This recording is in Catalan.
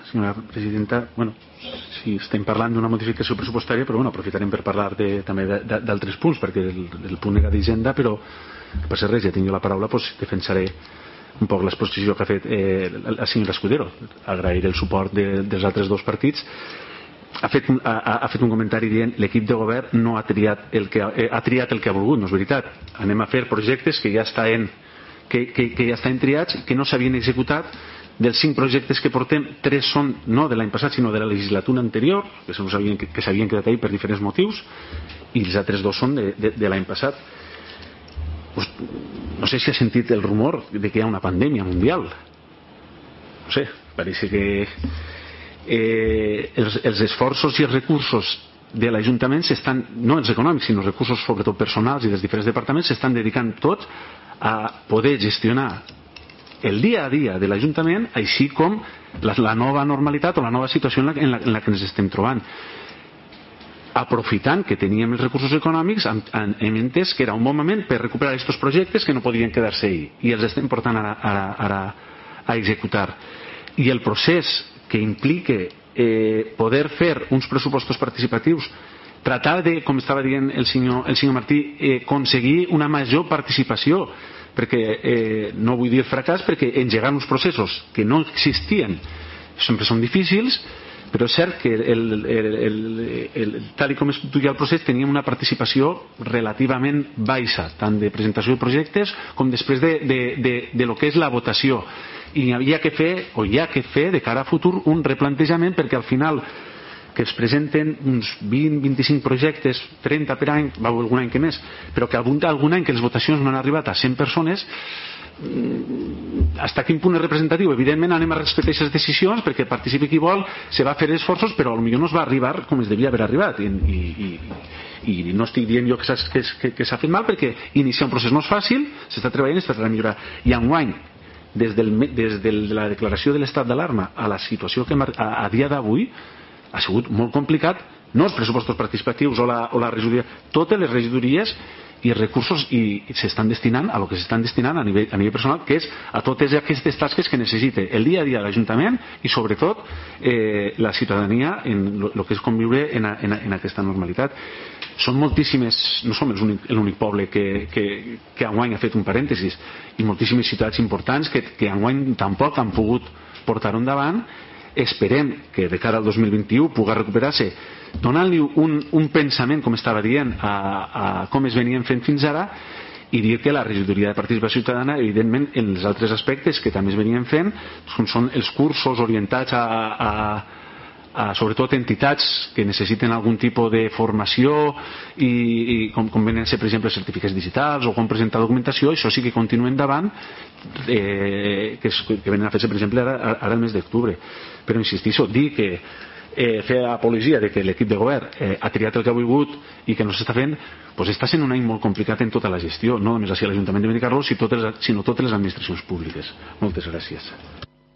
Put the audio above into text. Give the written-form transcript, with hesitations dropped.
senyora presidenta. Bueno, si estem parlant d'una modificació pressupostària, però bueno, aprofitarem per parlar també d'altres punts, perquè el punt era d'Hisenda, però no passa res, ja tinc la paraula, doncs defensaré un poc l'exposició que ha fet la senyora Escudero. Agrair el suport dels altres dos partits. Ha fet un comentari dient l'equip de govern no ha triat el que ha volgut. No és veritat. Anem a fer projectes que ja estan triats, que no s'havien executat. Dels 5 projectes que portem, 3 són no de l'any passat sinó de la legislatura anterior, que s'havien quedat ahí per diferents motius, i els altres 2 són de l'any passat. Pues, no sé si ha sentit el rumor de que hi ha una pandèmia mundial. No sé, parece que els esforços i els recursos de l'Ajuntament no els econòmics sinó els recursos sobretot personals i dels diferents departaments s'estan dedicant tots a poder gestionar el dia a dia de l'Ajuntament, així com la nova normalitat o la nova situació en la que ens estem trobant, aprofitant que teníem els recursos econòmics. Hem entès que era un bon moment per recuperar aquests projectes que no podien quedar-se ahí, i els estem portant ara a executar. I el procés que implica poder fer uns pressupostos participatius, tratar de, com estava dient el senyor Martí, aconseguir una major participació, perquè no vull dir fracàs, perquè engegar uns processos que no existien sempre són difícils, però és cert que tal com es duia el procés teníem una participació relativament baixa, tant de presentació de projectes com després de lo que és la votació, i hi ha que fer de cara a futur un replantejament, perquè al final que es presenten uns 20-25 projectes, 30 per any, va algun any que més, però que algun any que les votacions no han arribat a 100 persones, fins a quin punt és representatiu? Evidentment anem a respectar aquestes decisions, perquè participi qui vol, se va fer esforços, però potser no es va arribar com es devia haver arribat, i no estic dient jo que s'ha fet mal, perquè iniciar un procés no és fàcil, s'està treballant i s'està treballant a millorar. I enguany, des de la declaració de l'estat d'alarma a la situació que a dia d'avui ha sigut molt complicat, no els pressupostos participatius o la regidoria, totes les regidories i recursos s'estan destinant a lo que s'estan destinant a nivell personal, que és a totes aquestes tasques que necessita el dia a dia de l'Ajuntament i sobretot la ciutadania en el que és conviure en aquesta normalitat. Són moltíssimes, no som l'únic poble que enguany ha fet un parèntesis, i moltíssimes ciutats importants que enguany tampoc han pogut portar-ho endavant. Esperem que de cara al 2021 pugui recuperar-se, donant-li un pensament, com estava dient, a com es venien fent fins ara, i dir que la regidoria de participació ciutadana, evidentment, en els altres aspectes que també es venien fent, són els cursos orientats sobretot entitats que necessiten algun tipus de formació, i com venen a ser, per exemple, certificats digitals o com presentar documentació. Això sí que continua endavant, que venen a fer-se, per exemple, ara el mes d'octubre. Però insistisco, dir que fer apologia de que l'equip de govern ha triat el que ha volgut i que no s'està fent, doncs està sent un any molt complicat en tota la gestió, no només a l'Ajuntament de Benicarló, sinó totes les administracions públiques. Moltes gràcies.